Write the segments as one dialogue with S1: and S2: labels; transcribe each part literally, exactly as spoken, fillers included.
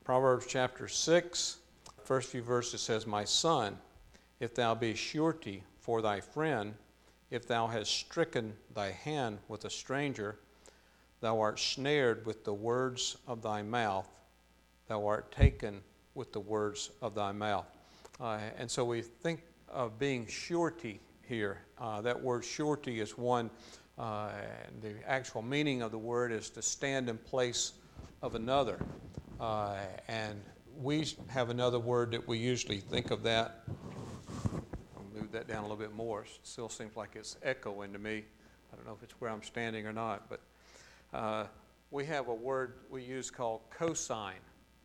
S1: Proverbs chapter six, first few verses says, My son, if thou be surety for thy friend, if thou hast stricken thy hand with a stranger, thou art snared with the words of thy mouth, thou art taken with the words of thy mouth. Uh, and so we think of being surety here. Uh, that word surety is one, uh, the actual meaning of the word is to stand in place of another. Uh, and we have another word that we usually think of that. I'll move that down a little bit more. It still seems like it's echoing to me. I don't know if it's where I'm standing or not, but uh, we have a word we use called cosign.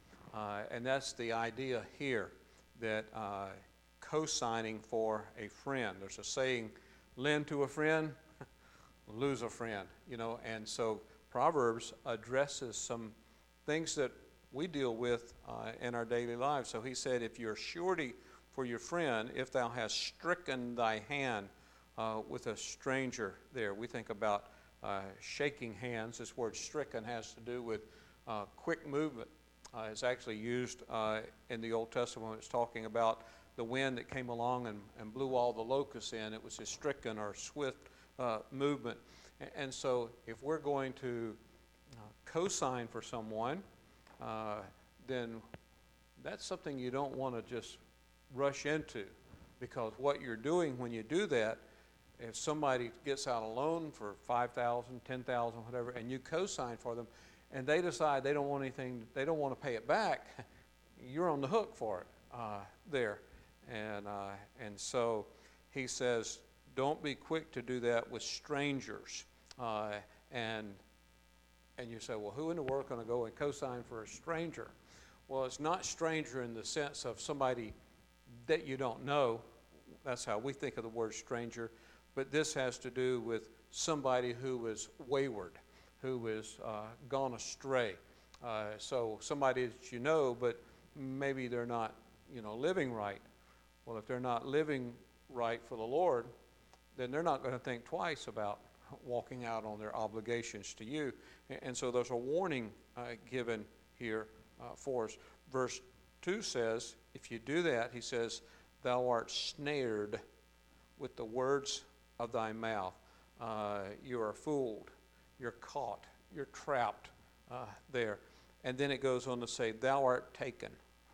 S1: Uh, and that's the idea here that uh, co-signing for a friend. There's a saying, lend to a friend, lose a friend, you know, and so Proverbs addresses some things that we deal with uh, in our daily lives. So he said, if you're surety for your friend, if thou hast stricken thy hand uh, with a stranger there. We think about uh, shaking hands. This word stricken has to do with uh, quick movement. Uh, it's actually used uh, in the Old Testament when it's talking about the wind that came along and, and blew all the locusts in. It was a stricken or swift uh, movement. And, and so if we're going to uh, co-sign for someone, uh, then that's something you don't want to just rush into, because what you're doing when you do that, if somebody gets out a loan for five thousand dollars, ten thousand dollars, whatever, and you co-sign for them, and they decide they don't want anything, they don't want to pay it back, you're on the hook for it uh, there. And uh, and so he says, don't be quick to do that with strangers. Uh, and and you say, well, who in the world going to go and co-sign for a stranger? Well, it's not stranger in the sense of somebody that you don't know. That's how we think of the word stranger. But this has to do with somebody who is wayward, who is uh, gone astray. Uh, so somebody that you know, but maybe they're not, you know, living right. Well, if they're not living right for the Lord, then they're not going to think twice about walking out on their obligations to you. And so there's a warning uh, given here uh, for us. Verse two says, if you do that, he says, thou art snared with the words of thy mouth. Uh, you are fooled. You're caught. You're trapped uh, there. And then it goes on to say, thou art taken.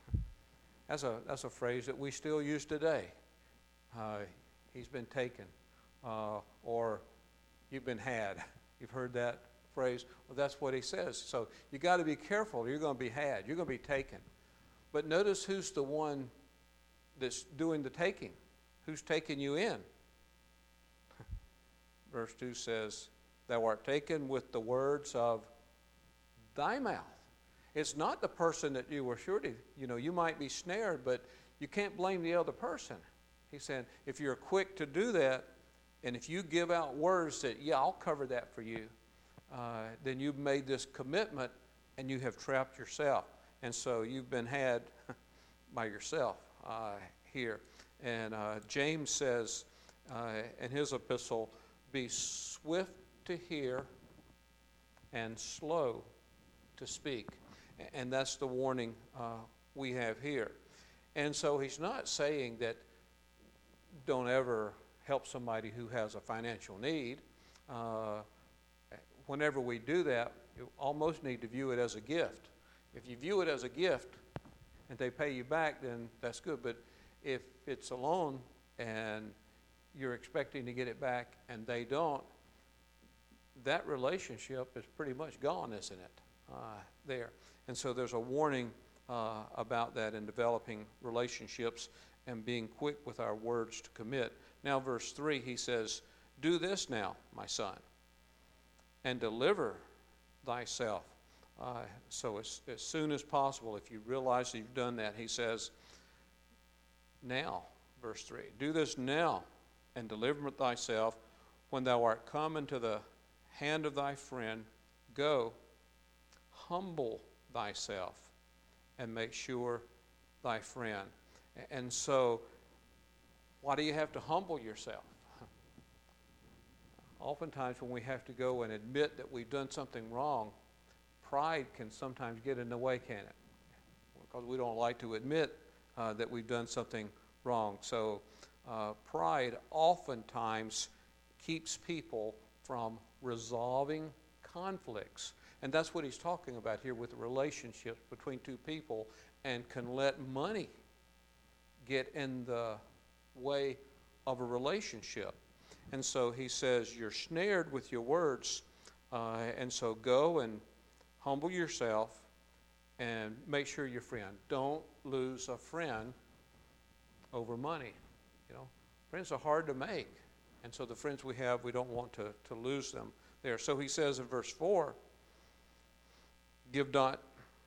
S1: That's a, that's a phrase that we still use today. Uh, he's been taken. Uh, or you've been had. You've heard that phrase? Well, that's what he says. So you got to be careful. You're going to be had. You're going to be taken. But notice who's the one that's doing the taking. Who's taking you in? Verse two says, thou art taken with the words of thy mouth. It's not the person that you were surety. You know, you might be snared, but you can't blame the other person. He's saying, if you're quick to do that, and if you give out words that, yeah, I'll cover that for you, uh, then you've made this commitment and you have trapped yourself. And so you've been had by yourself uh, here. And uh, James says uh, in his epistle, be swift to hear and slow to speak. And that's the warning uh, we have here. And so he's not saying that don't ever help somebody who has a financial need. Uh, whenever we do that, you almost need to view it as a gift. If you view it as a gift and they pay you back, then that's good. But if it's a loan and you're expecting to get it back and they don't, that relationship is pretty much gone, isn't it, uh, there? And so there's a warning uh, about that in developing relationships and being quick with our words to commit. Now, verse three, he says, do this now, my son, and deliver thyself. Uh, so as, as soon as possible, if you realize that you've done that, he says, now, verse three, do this now, and deliver thyself. When thou art come into the hand of thy friend, go, humble thyself, and make sure thy friend. And so, why do you have to humble yourself? Oftentimes when we have to go and admit that we've done something wrong, pride can sometimes get in the way, can it? because we don't like to admit uh, that we've done something wrong. So uh, pride oftentimes keeps people from resolving conflicts. And that's what he's talking about here with relationships between two people, and can let money get in the way of a relationship. And so he says, you're snared with your words, uh, and so go and humble yourself and make sure you're friend. Don't lose a friend over money. You know, friends are hard to make. And so the friends we have, we don't want to, to lose them there. So he says in verse four, give not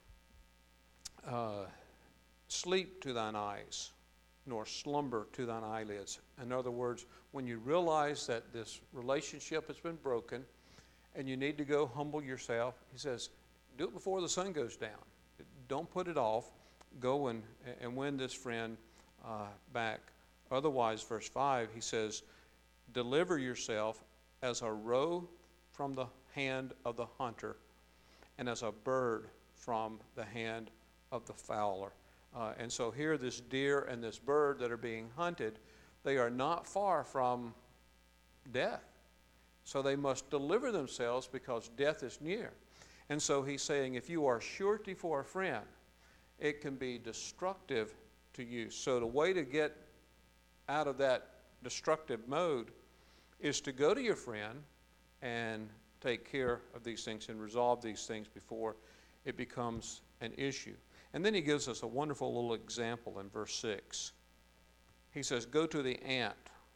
S1: uh, sleep to thine eyes, nor slumber to thine eyelids. In other words, when you realize that this relationship has been broken and you need to go humble yourself, he says, do it before the sun goes down. Don't put it off. Go and, and win this friend uh, back. Otherwise, verse five, he says, deliver yourself as a roe from the hand of the hunter, and as a bird from the hand of the fowler. Uh, and so here, this deer and this bird that are being hunted, they are not far from death. So they must deliver themselves because death is near. And so he's saying, if you are surety for a friend, it can be destructive to you. So the way to get out of that destructive mode is to go to your friend and take care of these things and resolve these things before it becomes an issue. And then he gives us a wonderful little example in verse six. He says, go to the ant,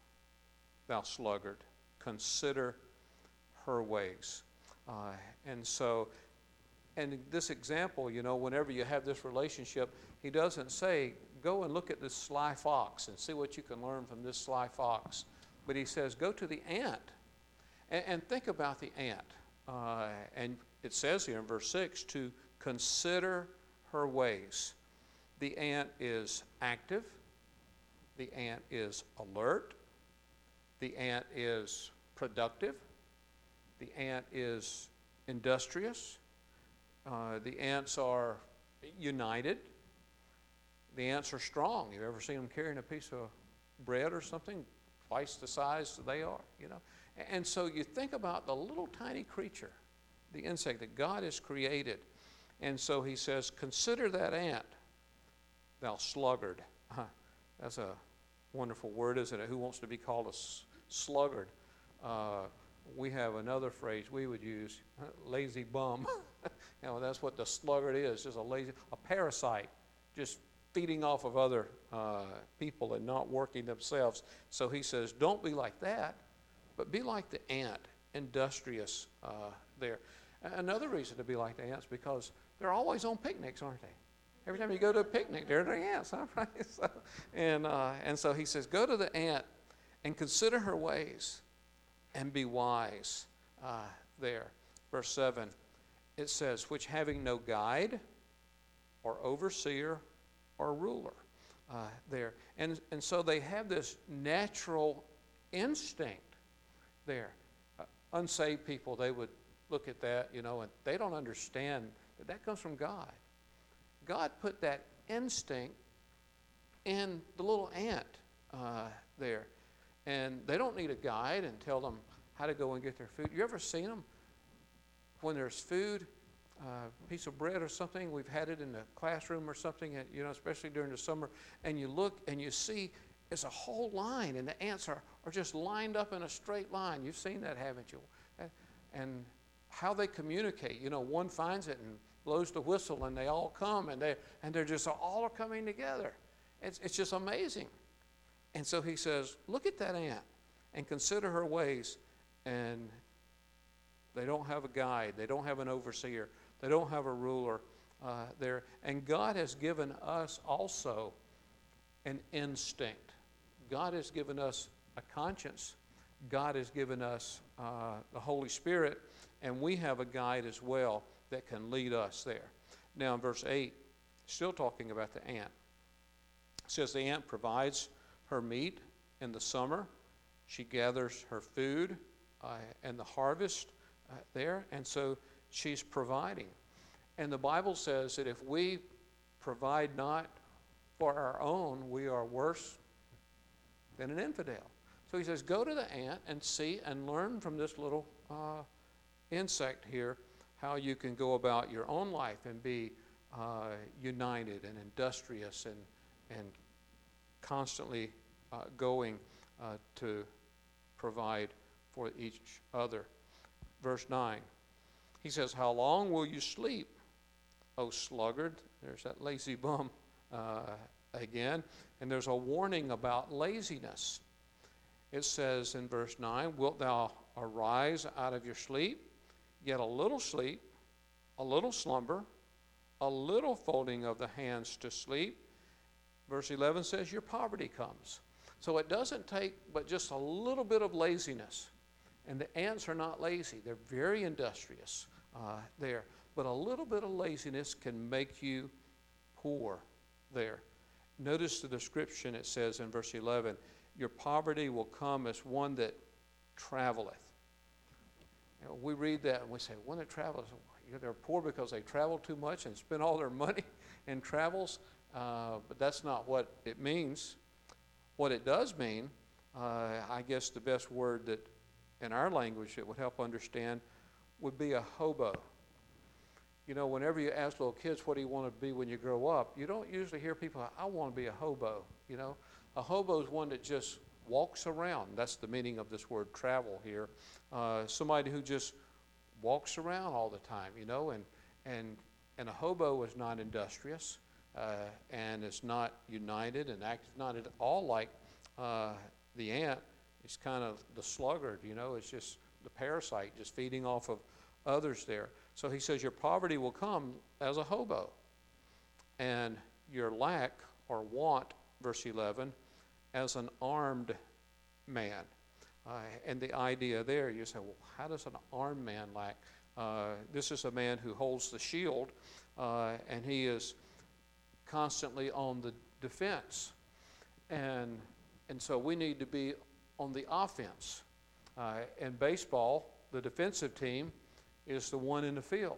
S1: thou sluggard, consider her ways. Uh, and so, and this example, you know, whenever you have this relationship, he doesn't say, go and look at this sly fox and see what you can learn from this sly fox. But he says, go to the ant and, and think about the ant. Uh, and it says here in verse six, to consider her ways. The ant is active. The ant is alert. The ant is productive. The ant is industrious. Uh, the ants are united. The ants are strong. You've ever seen them carrying a piece of bread or something? Twice the size they are, you know. And so you think about the little tiny creature, the insect that God has created. And so he says, consider that ant, thou sluggard. Huh. That's a wonderful word, isn't it? Who wants to be called a sluggard? Uh, we have another phrase we would use, lazy bum. You know, that's what the sluggard is, just a lazy, a parasite, just feeding off of other uh, people and not working themselves. So he says, don't be like that, but be like the ant, industrious uh, there. Another reason to be like the ants, because they're always on picnics, aren't they? Every time you go to a picnic, there are the ants, huh? Right? So, and, uh, and so he says, go to the ant and consider her ways and be wise uh, there. Verse seven, it says, which having no guide or overseer or ruler uh, there. And, and so they have this natural instinct there. Uh, unsaved people, they would look at that, you know, and they don't understand that that comes from God. God put that instinct in the little ant uh, there. And they don't need a guide and tell them how to go and get their food. You ever seen them when there's food, a uh, piece of bread or something, we've had it in the classroom or something, you know, especially during the summer, and you look and you see it's a whole line, and the ants are, are just lined up in a straight line. You've seen that, haven't you? And how they communicate, you know, one finds it and blows the whistle, and they all come, and they and they're just all are coming together. It's it's just amazing. And so he says, look at that ant and consider her ways. And they don't have a guide. They don't have an overseer. They don't have a ruler uh, there. And God has given us also an instinct. God has given us a conscience. God has given us uh, the Holy Spirit, and we have a guide as well that can lead us there. Now in verse eight, still talking about the ant, it says the ant provides her meat in the summer. She gathers her food uh, and the harvest uh, there, and so she's providing. And the Bible says that if we provide not for our own, we are worse than an infidel. So he says, go to the ant and see and learn from this little uh, insect here how you can go about your own life and be uh, united and industrious and, and constantly uh, going uh, to provide for each other. Verse nine, he says, how long will you sleep, O sluggard? There's that lazy bum uh, again. And there's a warning about laziness. It says in verse nine, wilt thou arise out of your sleep, get a little sleep, a little slumber, a little folding of the hands to sleep. Verse eleven says your poverty comes. So it doesn't take but just a little bit of laziness. And the ants are not lazy. They're very industrious uh, there. But a little bit of laziness can make you poor there. Notice the description it says in verse eleven, your poverty will come as one that traveleth. You know, we read that and we say, one that travels, they're poor because they travel too much and spend all their money in travels. Uh, but that's not what it means. What it does mean, uh, I guess the best word that in our language that would help understand would be a hobo. You know, whenever you ask little kids, what do you want to be when you grow up? You don't usually hear people, I want to be a hobo. You know, a hobo is one that just walks around. That's the meaning of this word travel here. Uh, somebody who just walks around all the time, you know, and, and, and a hobo is not industrious uh, and is not united and act not at all like uh, the ant. It's kind of the sluggard, you know, it's just the parasite, just feeding off of others there. So he says your poverty will come as a hobo, and your lack or want, verse eleven, as an armed man. Uh, and the idea there, you say, well, how does an armed man lack? Uh, this is a man who holds the shield, uh, and he is constantly on the defense. And, and so we need to be on the offense. Uh, in baseball, the defensive team is the one in the field.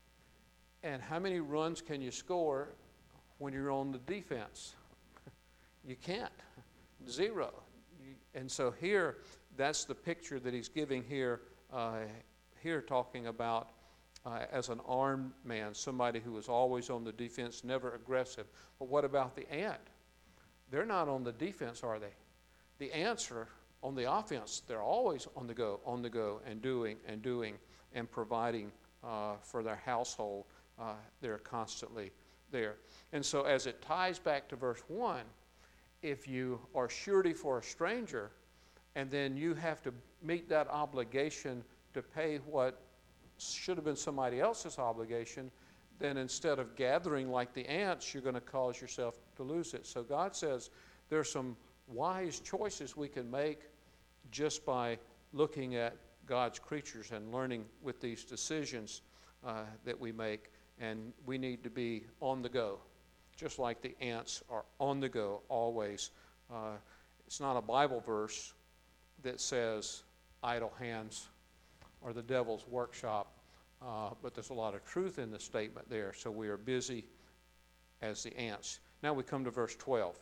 S1: And how many runs can you score when you're on the defense? You can't. Zero. You, and so here, that's the picture that he's giving here, uh, here talking about uh, as an armed man, somebody who is always on the defense, never aggressive. But what about the ant? They're not on the defense, are they? The ants are on the offense. They're always on the go, on the go, and doing and doing and providing uh, for their household. Uh, they're constantly there. And so as it ties back to verse one, if you are surety for a stranger, and then you have to meet that obligation to pay what should have been somebody else's obligation, then instead of gathering like the ants, you're going to cause yourself to lose it. So God says there's some wise choices we can make just by looking at God's creatures and learning with these decisions uh, that we make. And we need to be on the go, just like the ants are on the go always. Uh, it's not a Bible verse that says idle hands or the devil's workshop, uh, but there's a lot of truth in the statement there. So we are busy as the ants. Now we come to verse twelve.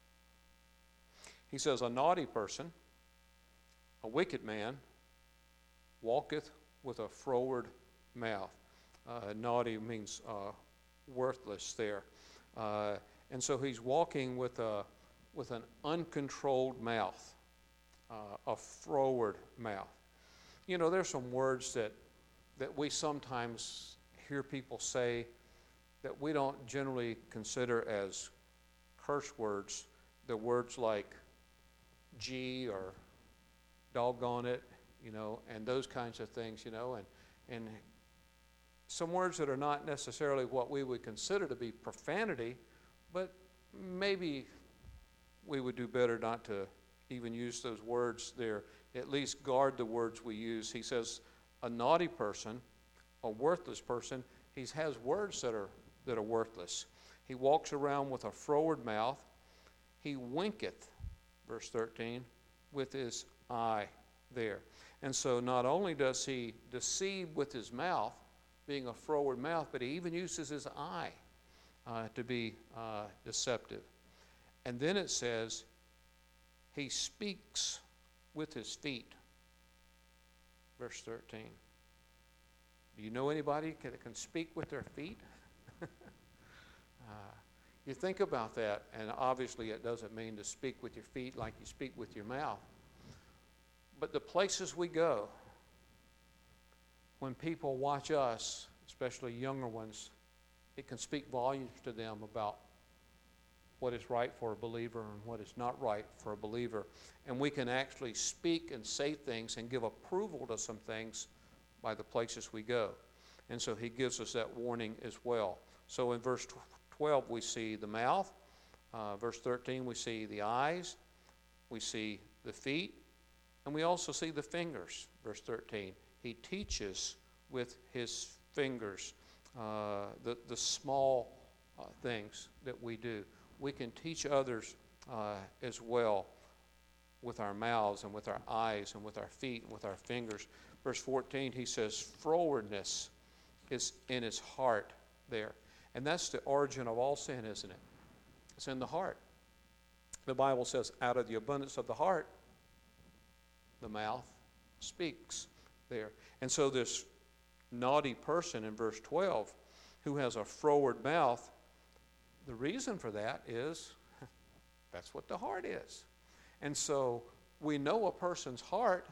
S1: He says, a naughty person, a wicked man, walketh with a froward mouth. Uh, naughty means uh, worthless there. Uh, and so he's walking with a with an uncontrolled mouth, uh, a froward mouth. You know, there's some words that that we sometimes hear people say that we don't generally consider as curse words. The words like gee or doggone it, you know, and those kinds of things, you know, and and some words that are not necessarily what we would consider to be profanity, but maybe we would do better not to even use those words there. At least guard the words we use. He says a naughty person, a worthless person, he has words that are that are worthless. He walks around with a froward mouth. He winketh, verse thirteen, with his eye there. And so not only does he deceive with his mouth, being a froward mouth, but he even uses his eye uh, to be uh, deceptive. And then it says, he speaks with his feet. Verse thirteen. Do you know anybody that can speak with their feet? uh, you think about that, and obviously it doesn't mean to speak with your feet like you speak with your mouth. But the places we go, when people watch us, especially younger ones, it can speak volumes to them about what is right for a believer and what is not right for a believer. And we can actually speak and say things and give approval to some things by the places we go. And so he gives us that warning as well. So in verse twelve we see the mouth. Uh, verse thirteen we see the eyes. We see the feet. And we also see the fingers. Verse thirteen. He teaches with his fingers uh, the, the small uh, things that we do. We can teach others uh, as well with our mouths and with our eyes and with our feet and with our fingers. Verse fourteen, he says, frowardness is in his heart there. And that's the origin of all sin, isn't it? It's in the heart. The Bible says, out of the abundance of the heart, the mouth speaks there. And so this naughty person in verse twelve who has a froward mouth, the reason for that is that's what the heart is. And so we know a person's heart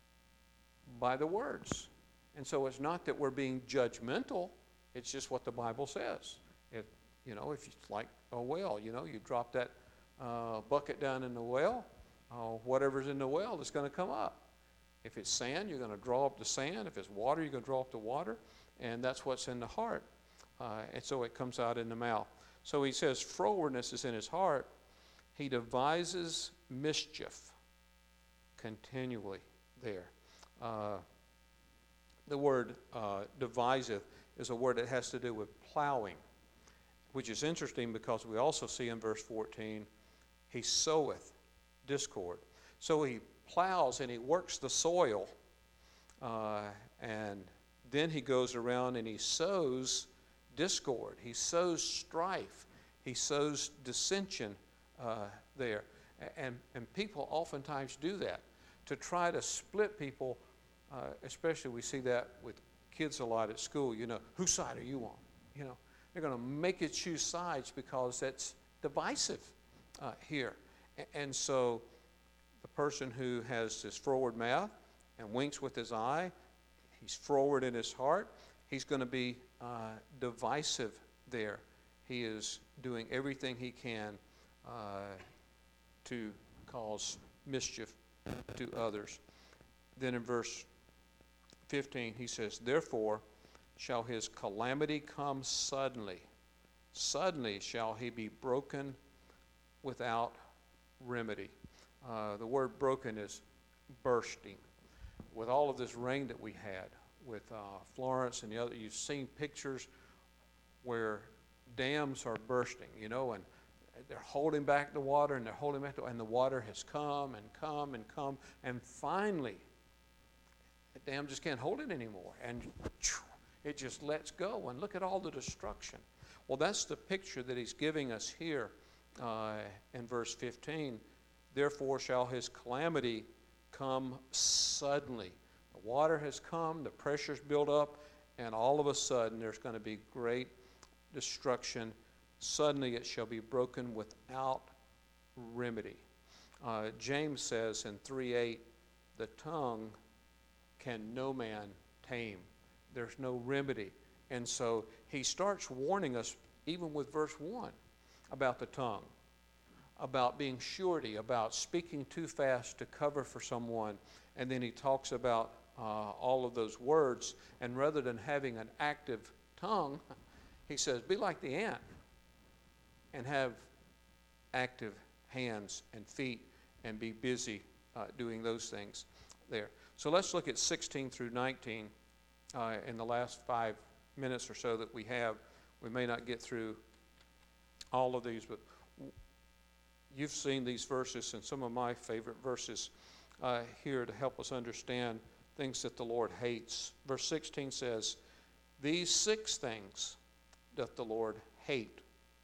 S1: by the words. And so it's not that we're being judgmental, it's just what the Bible says. If, you know, if it's like a well, you know, you drop that uh, bucket down in the well, uh, whatever's in the well is going to come up. If it's sand, you're going to draw up the sand. If it's water, you're going to draw up the water. And that's what's in the heart. Uh, and so it comes out in the mouth. So he says frowardness is in his heart. He devises mischief continually there. Uh, the word uh, deviseth is a word that has to do with plowing, which is interesting because we also see in verse fourteen, he soweth discord. So he plows and he works the soil, uh, and then he goes around and he sows discord. He sows strife. He sows dissension uh, there. And, and people oftentimes do that to try to split people, uh, especially we see that with kids a lot at school. You know, whose side are you on? You know, they're going to make you choose sides because that's divisive uh, here. And so the person who has this froward mouth and winks with his eye, he's froward in his heart, he's going to be uh, divisive there. He is doing everything he can uh, to cause mischief to others. Then in verse fifteen, he says, therefore shall his calamity come suddenly. Suddenly shall he be broken without remedy. Uh, the word broken is bursting. With all of this rain that we had, with uh, Florence and the other, you've seen pictures where dams are bursting, you know, and they're holding back the water, and they're holding back the, and the water has come and come and come, and finally, the dam just can't hold it anymore, and it just lets go, and look at all the destruction. Well, that's the picture that he's giving us here uh, in verse fifteen. Therefore shall his calamity come suddenly. The water has come, the pressure's built up, and all of a sudden there's going to be great destruction. Suddenly it shall be broken without remedy. Uh, James says in three eight, the tongue can no man tame. There's no remedy. And so he starts warning us, even with verse one, about the tongue, about being surety, about speaking too fast to cover for someone. And then he talks about uh, all of those words. And rather than having an active tongue, he says, be like the ant and have active hands and feet and be busy uh, doing those things there. So let's look at sixteen through nineteen uh, in the last five minutes or so that we have. We may not get through all of these, but you've seen these verses and some of my favorite verses uh, here to help us understand things that the Lord hates. Verse sixteen says, these six things doth the Lord hate.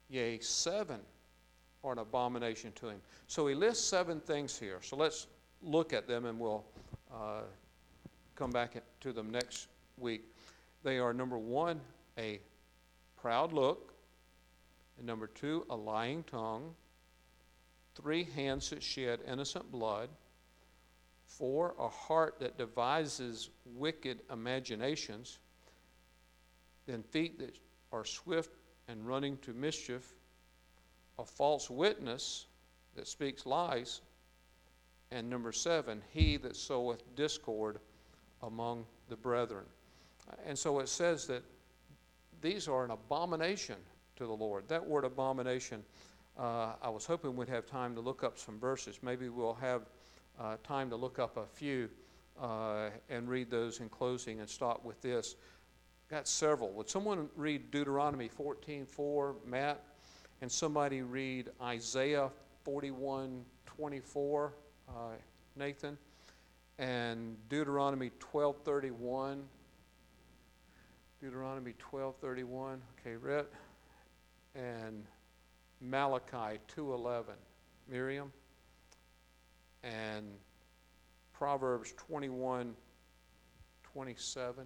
S1: yea, seven are an abomination to him. So he lists seven things here. So let's look at them, and we'll uh, come back to them next week. They are, number one, a proud look. And number two, a lying tongue. Three, hands that shed innocent blood. Four, a heart that devises wicked imaginations. Then feet that are swift and running to mischief. A false witness that speaks lies. And number seven, he that soweth discord among the brethren. And so it says that these are an abomination to the Lord. That word abomination, uh, I was hoping we'd have time to look up some verses. Maybe we'll have uh, time to look up a few uh, and read those in closing and stop with this. Got several. Would someone read Deuteronomy fourteen four, Matt? And somebody read Isaiah forty-one twenty-four, uh, Nathan? And Deuteronomy twelve thirty-one. Deuteronomy twelve thirty-one. Okay, Rhett. And Malachi two eleven, Miriam. And Proverbs twenty-one twenty-seven.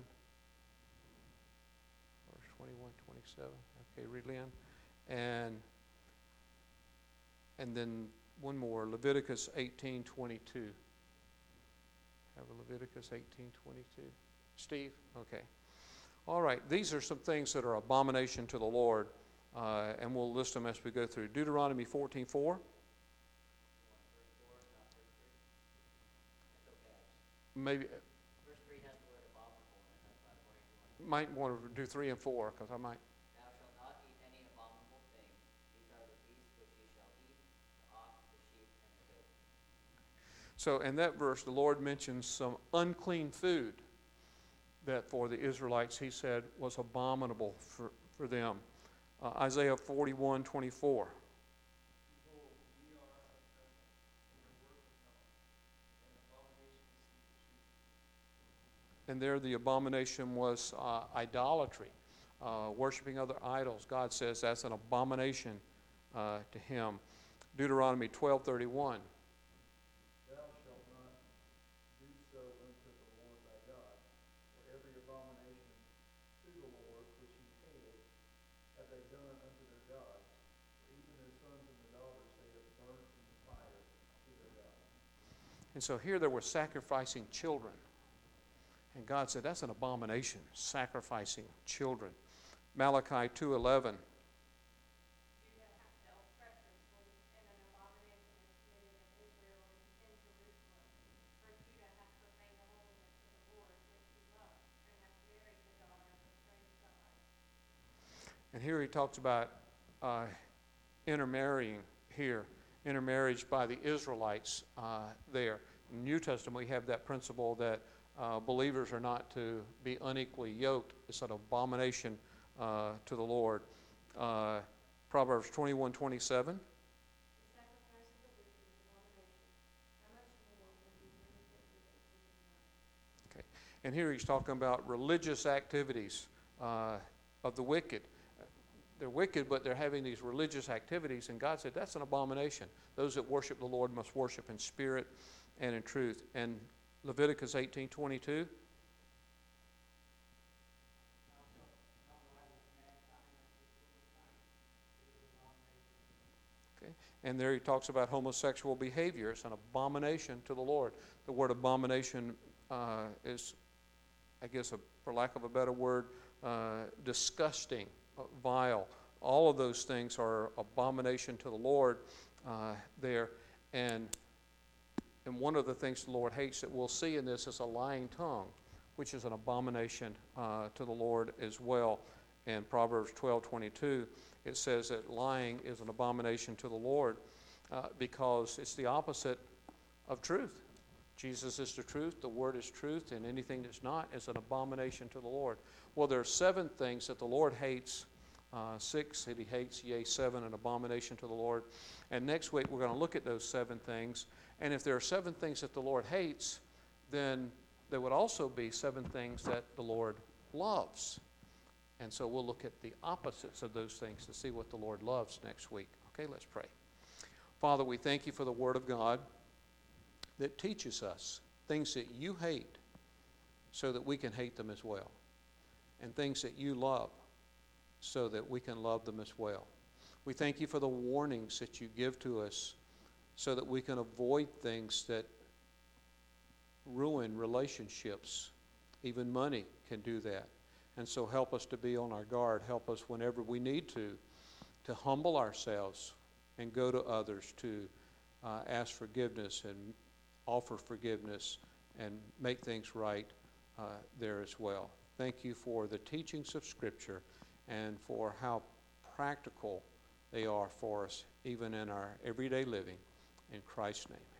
S1: Verse twenty-one twenty-seven. Okay, read Lynn. And and then one more, Leviticus eighteen twenty-two. Have a Leviticus eighteen twenty-two. Steve? Okay. All right, these are some things that are abomination to the Lord, uh, and we'll list them as we go through. Deuteronomy fourteen four. Maybe.
S2: Verse three has the word abominable in it. That's why forty-one.
S1: Might want to do three and four, because I might.
S2: Thou shalt not eat any abominable thing. These are the beasts which ye shall eat, the ox, the sheep, and the goat.
S1: So in that verse, the Lord mentions some unclean food that for the Israelites, he said, was abominable for, for them. Uh, Isaiah forty-one twenty-four. And there the abomination was uh, idolatry, uh, worshiping other idols. God says that's an abomination uh, to him. Deuteronomy twelve thirty-one.
S3: Thou shalt not do so unto the Lord thy God, for every abomination to the Lord which he hateth have they done unto their gods, for even their sons and their daughters they have burnt in the fire to their gods.
S1: And so here they were sacrificing children. And God said, that's an abomination, sacrificing children. Malachi two eleven.
S4: Judah hath dealt treacherously, and an abomination is committed in Israel and in Jerusalem. For Judah hath profaned the holiness of the Lord, which he loved, and hath married the daughter of a strange god.
S1: And here he talks about uh, intermarrying here, intermarriage by the Israelites uh, there. In the New Testament, we have that principle that uh, believers are not to be unequally yoked. It's an abomination uh, to the Lord. Uh, Proverbs twenty-one twenty-seven.
S4: The sacrifice of the wicked is abomination. How much more when he bringeth it with a clean mind?
S1: Okay. And here he's talking about religious activities uh, of the wicked. They're wicked, but they're having these religious activities, and God said that's an abomination. Those that worship the Lord must worship in spirit and in truth. And Leviticus eighteen twenty-two. Okay. And there he talks about homosexual behavior. It's an abomination to the Lord. The word abomination uh, is, I guess, a, for lack of a better word, uh, disgusting, uh, vile. All of those things are abomination to the Lord uh, there. And And one of the things the Lord hates that we'll see in this is a lying tongue, which is an abomination uh, to the Lord as well. In Proverbs twelve twenty-two, it says that lying is an abomination to the Lord uh, because it's the opposite of truth. Jesus is the truth, the Word is truth, and anything that's not is an abomination to the Lord. Well, there are seven things that the Lord hates. Uh, six that he hates, yea, seven, an abomination to the Lord. And next week we're going to look at those seven things. And if there are seven things that the Lord hates, then there would also be seven things that the Lord loves. And so we'll look at the opposites of those things to see what the Lord loves next week. Okay, let's pray. Father, we thank you for the Word of God that teaches us things that you hate so that we can hate them as well, and things that you love so that we can love them as well. We thank you for the warnings that you give to us so that we can avoid things that ruin relationships. Even money can do that. And so help us to be on our guard. Help us whenever we need to, to humble ourselves and go to others to uh, ask forgiveness and offer forgiveness and make things right uh, there as well. Thank you for the teachings of Scripture and for how practical they are for us even in our everyday living. In Christ's name.